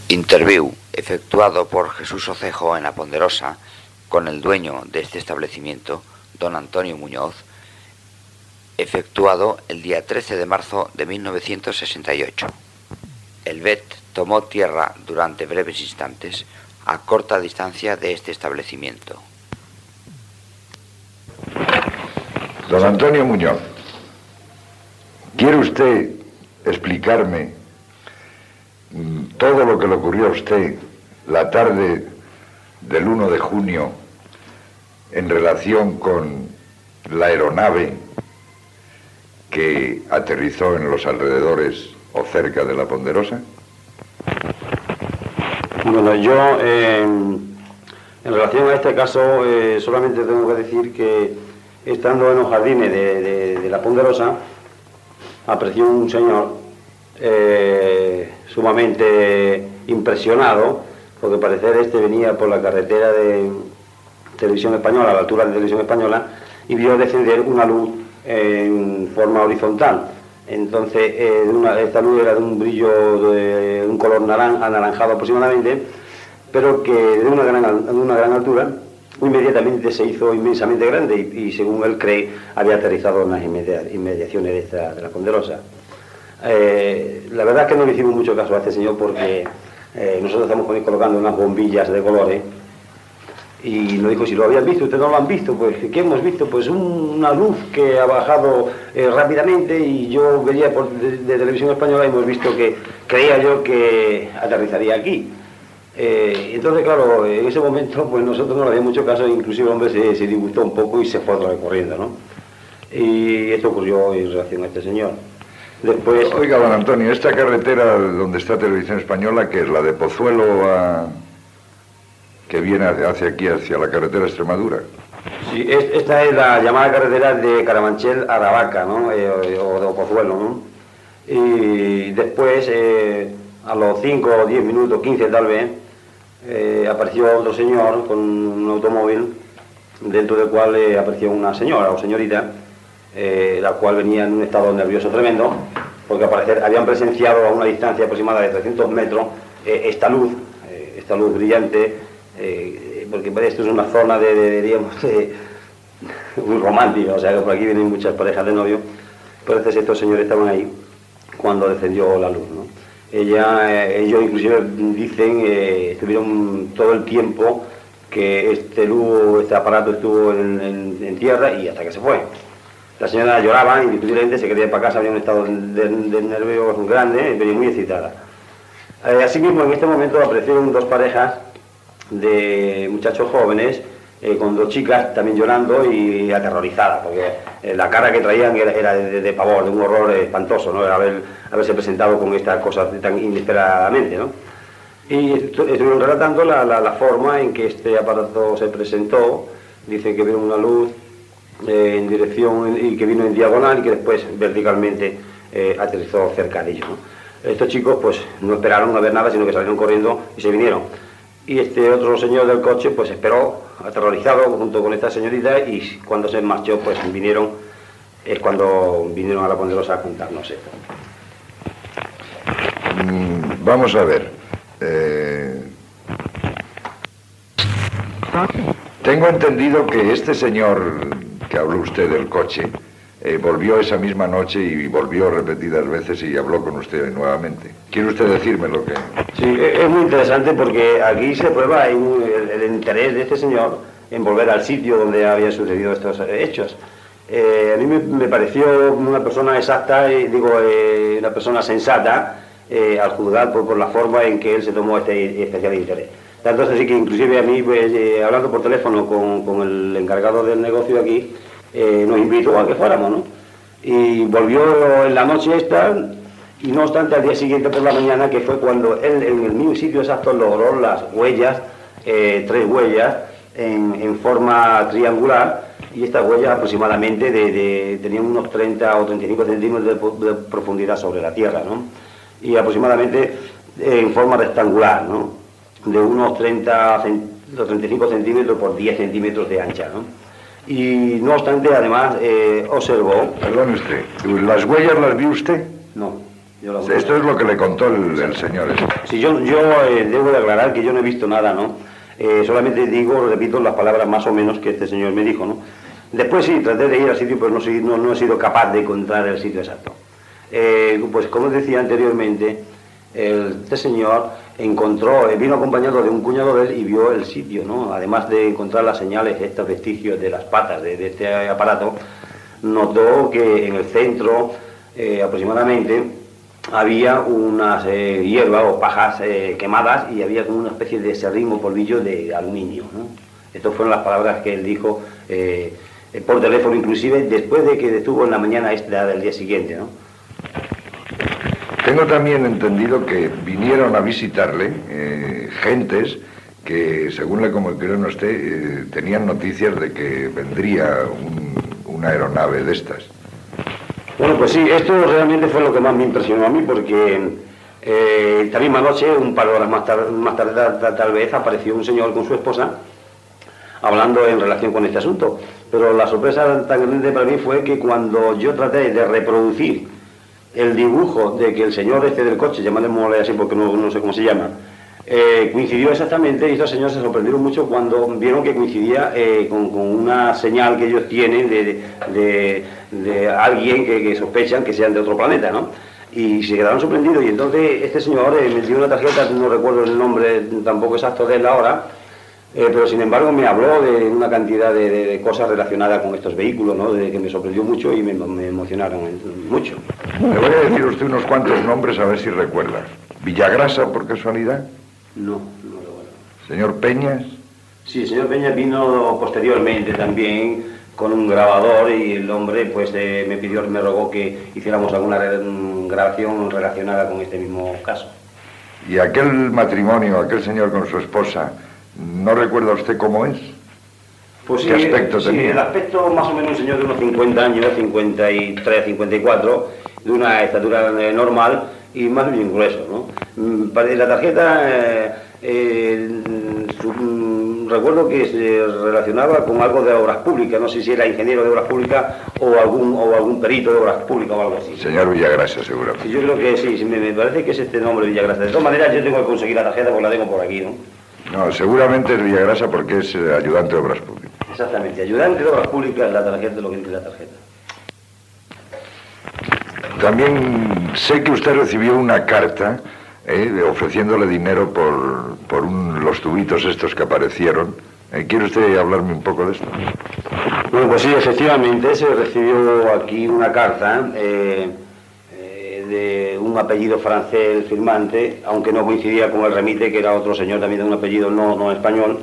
Interview efectuado por Jesús Ocejo en La Ponderosa con el dueño de este establecimiento, don Antonio Muñoz, efectuado el día 13 de marzo de 1968. El BET tomó tierra durante breves instantes a corta distancia de este establecimiento. Don Antonio Muñoz, ¿quiere usted explicarme todo lo que le ocurrió a usted la tarde del 1 de junio en relación con la aeronave que aterrizó en los alrededores o cerca de La Ponderosa? Bueno, yo en relación a este caso solamente tengo que decir que estando en los jardines de La Ponderosa apareció un señor sumamente impresionado, porque parecer venía por la carretera de Televisión Española, a la altura de Televisión Española, y vio descender una luz en forma horizontal. Entonces esta luz era de un brillo de un color anaranjado aproximadamente, pero que de una gran altura inmediatamente se hizo inmensamente grande y según él cree había aterrizado en las inmediaciones de La Ponderosa. La verdad es que no le hicimos mucho caso a este señor porque nosotros estamos colocando unas bombillas de colores y nos dijo si lo habían visto. ¿Ustedes no lo han visto? Pues ¿qué hemos visto? Pues una luz que ha bajado rápidamente y yo veía de Televisión Española y hemos visto que creía yo que aterrizaría aquí. Entonces claro, en ese momento pues nosotros no le habíamos mucho caso, inclusive el hombre se disgustó un poco y se fue otra vez corriendo, ¿no? Y esto ocurrió en relación a este señor. Después... Oiga, don Antonio, esta carretera donde está Televisión Española, que es la de Pozuelo que viene hacia aquí, hacia la carretera de Extremadura. Sí, esta es la llamada carretera de Carabanchel a Aravaca, ¿no? O de Pozuelo, ¿no? Y después, a los 5 o 10 minutos, 15 tal vez, apareció otro señor con un automóvil, dentro del cual apareció una señora o señorita, la cual venía en un estado nervioso tremendo, porque al parecer habían presenciado a una distancia aproximada de 300 metros esta luz brillante, porque esto es una zona digamos, muy romántica, o sea que por aquí vienen muchas parejas de novios. Entonces estos señores estaban ahí cuando descendió la luz, ¿no? Ellos inclusive dicen, estuvieron todo el tiempo que este aparato estuvo en tierra y hasta que se fue. La señora lloraba y indiscutiblemente se quería para casa, había un estado de nervios grande, pero muy excitada. Asimismo, en este momento aparecieron dos parejas de muchachos jóvenes con dos chicas también llorando y aterrorizadas, porque la cara que traían era de pavor, de un horror espantoso, ¿no? Haberse presentado con estas cosas tan inesperadamente, ¿no? Y estuvieron relatando la forma en que este aparato se presentó. Dicen que vieron una luz en dirección y que vino en diagonal y que después verticalmente aterrizó cerca de ellos, ¿no? Estos chicos pues no esperaron a ver nada, sino que salieron corriendo y se vinieron. Y este otro señor del coche pues esperó aterrorizado junto con esta señorita y cuando se marchó pues es cuando vinieron a La Ponderosa a contarnos esto. Vamos a ver. Tengo entendido que este señor que habló usted del coche volvió esa misma noche y volvió repetidas veces y habló con usted nuevamente. ¿Quiere usted decirme lo que...? Sí, es muy interesante porque aquí se prueba el interés de este señor en volver al sitio donde habían sucedido estos hechos. A mí me pareció una persona exacta, una persona sensata, al juzgar por la forma en que él se tomó este especial interés. Tanto es así que inclusive a mí, pues, hablando por teléfono con el encargado del negocio aquí, nos invitó a que fuéramos, ¿no? Y volvió en la noche esta, y no obstante al día siguiente por la mañana, que fue cuando él en el mismo sitio exacto logró las huellas, 3 huellas, en forma triangular, y estas huellas aproximadamente tenían unos 30 o 35 centímetros de profundidad sobre la tierra, ¿no? Y aproximadamente en forma rectangular, ¿no? De unos 35 centímetros por 10 centímetros de ancha, ¿no? Y no obstante, además, observó... Perdone usted, ¿las huellas las vio usted? No, Esto es lo que le contó el señor. Sí, yo debo de aclarar que yo no he visto nada, ¿no? Solamente digo, repito las palabras más o menos que este señor me dijo, ¿no? Después sí, traté de ir al sitio, pero no he sido capaz de encontrar el sitio exacto. Pues como decía anteriormente, este señor vino acompañado de un cuñado de él y vio el sitio, ¿no? Además de encontrar las señales, estos vestigios de las patas de este aparato, notó que en el centro aproximadamente había unas hierbas o pajas quemadas y había como una especie de serrín o polvillo de aluminio, ¿no? Estas fueron las palabras que él dijo por teléfono, inclusive después de que estuvo en la mañana del día siguiente, ¿no? Tengo también entendido que vinieron a visitarle gentes que, según le comunicaron a usted, tenían noticias de que vendría una aeronave de estas. Bueno, pues sí, esto realmente fue lo que más me impresionó a mí, porque esta misma noche, un par de horas más tarde tal vez, apareció un señor con su esposa hablando en relación con este asunto. Pero la sorpresa tan grande para mí fue que cuando yo traté de reproducir el dibujo de que el señor este del coche, llamémosle así porque no sé cómo se llama, coincidió exactamente, y estos señores se sorprendieron mucho cuando vieron que coincidía con una señal que ellos tienen de alguien que sospechan que sean de otro planeta, ¿no? Y se quedaron sorprendidos, y entonces este señor me dio una tarjeta, no recuerdo el nombre tampoco exacto de él ahora, pero sin embargo me habló de una cantidad de cosas relacionadas con estos vehículos, ¿no? De que me sorprendió mucho y me emocionaron mucho. Le voy a decir a usted unos cuantos nombres a ver si recuerda. ¿Villagrasa, por casualidad? No recuerdo. ¿Señor Peñas? Sí, el señor Peñas vino posteriormente también con un grabador y el hombre pues me rogó que hiciéramos alguna grabación relacionada con este mismo caso. ¿Y aquel matrimonio, aquel señor con su esposa, no recuerda usted cómo es? Pues sí, ¿qué aspecto tenía? Sí, el aspecto más o menos un señor de unos 50 años, 53, 54, de una estatura normal y más bien grueso, ¿no? La tarjeta, recuerdo que se relacionaba con algo de obras públicas, no sé si era ingeniero de obras públicas o algún perito de obras públicas o algo así. Señor Villagrasa, seguramente. Sí, yo creo que sí, me parece que es este nombre, Villagrasa. De todas maneras, yo tengo que conseguir la tarjeta porque la tengo por aquí, ¿no? No, seguramente es Villagrasa porque es ayudante de obras públicas. Exactamente, ayudante de obras públicas, la tarjeta, lo que dice la tarjeta. También sé que usted recibió una carta ofreciéndole dinero por los tubitos estos que aparecieron. ¿Quiere usted hablarme un poco de esto? Bueno, pues sí, efectivamente, se recibió aquí una carta de un apellido francés, el firmante, aunque no coincidía con el remite, que era otro señor también de un apellido no español,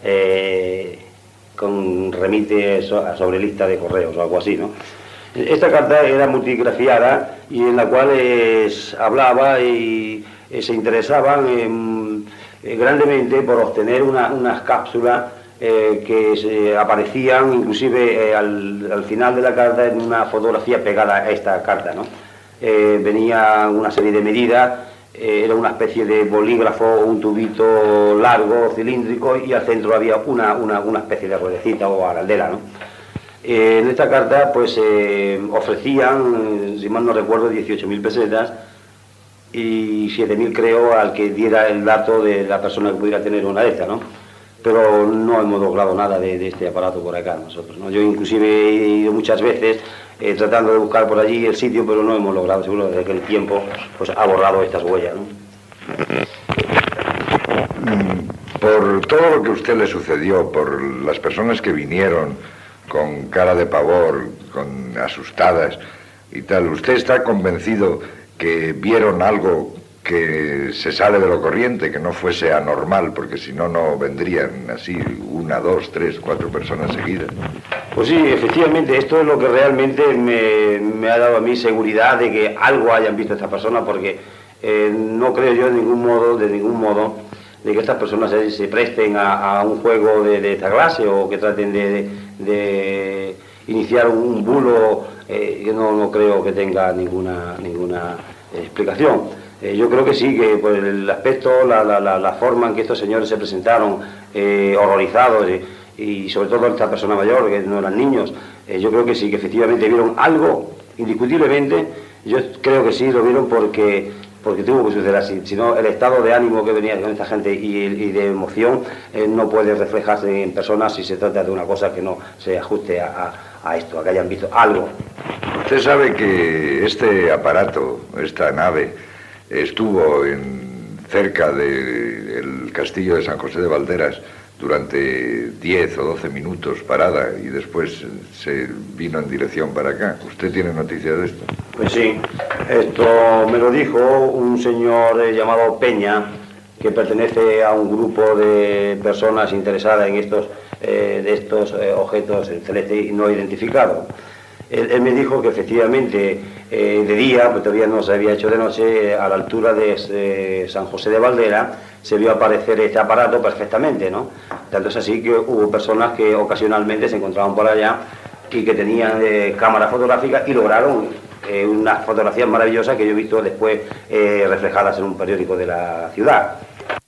con remite sobre lista de correos o algo así, ¿no? Esta carta era multigrafiada y en la cual hablaba y se interesaban grandemente por obtener unas cápsulas que aparecían inclusive al final de la carta en una fotografía pegada a esta carta, ¿no? Venía una serie de medidas, era una especie de bolígrafo, un tubito largo, cilíndrico, y al centro había una especie de ruedecita o araldela, ¿no? En esta carta pues ofrecían, si mal no recuerdo, 18.000 pesetas y 7.000 creo al que diera el dato de la persona que pudiera tener una de estas, ¿no? Pero no hemos logrado nada de este aparato por acá nosotros, ¿no? Yo inclusive he ido muchas veces tratando de buscar por allí el sitio, pero no hemos logrado, seguro que el tiempo pues ha borrado estas huellas, ¿no? Por todo lo que a usted le sucedió, por las personas que vinieron con cara de pavor, asustadas y tal, ¿usted está convencido que vieron algo que se sale de lo corriente, que no fuese anormal, porque si no, no vendrían así 1, 2, 3, 4 personas seguidas? Pues sí, efectivamente, esto es lo que realmente me ha dado a mí seguridad de que algo hayan visto estas personas, porque no creo yo de ningún modo, de que estas personas se presten a un juego de esta clase o que traten de iniciar un bulo. Yo no creo que tenga ninguna explicación. Yo creo que sí, que por el aspecto, la forma en que estos señores se presentaron horrorizados y sobre todo esta persona mayor, que no eran niños, yo creo que sí, que efectivamente vieron algo, indiscutiblemente, Yo creo que sí, lo vieron porque tuvo que suceder así. Si no, el estado de ánimo que venía con esta gente y de emoción no puede reflejarse en personas si se trata de una cosa que no se ajuste a esto, a que hayan visto algo. Usted sabe que este aparato, esta nave, estuvo cerca del castillo de San José de Valderas durante 10 o 12 minutos parada y después se vino en dirección para acá. ¿Usted tiene noticia de esto? Pues sí, esto me lo dijo un señor llamado Peña, que pertenece a un grupo de personas interesadas en estos objetos celestes no identificados. Él me dijo que efectivamente de día, pues todavía no se había hecho de noche, a la altura de San José de Valdera se vio aparecer este aparato perfectamente, ¿no? Tanto es así que hubo personas que ocasionalmente se encontraban por allá y que tenían cámaras fotográficas y lograron unas fotografías maravillosas que yo he visto después reflejadas en un periódico de la ciudad.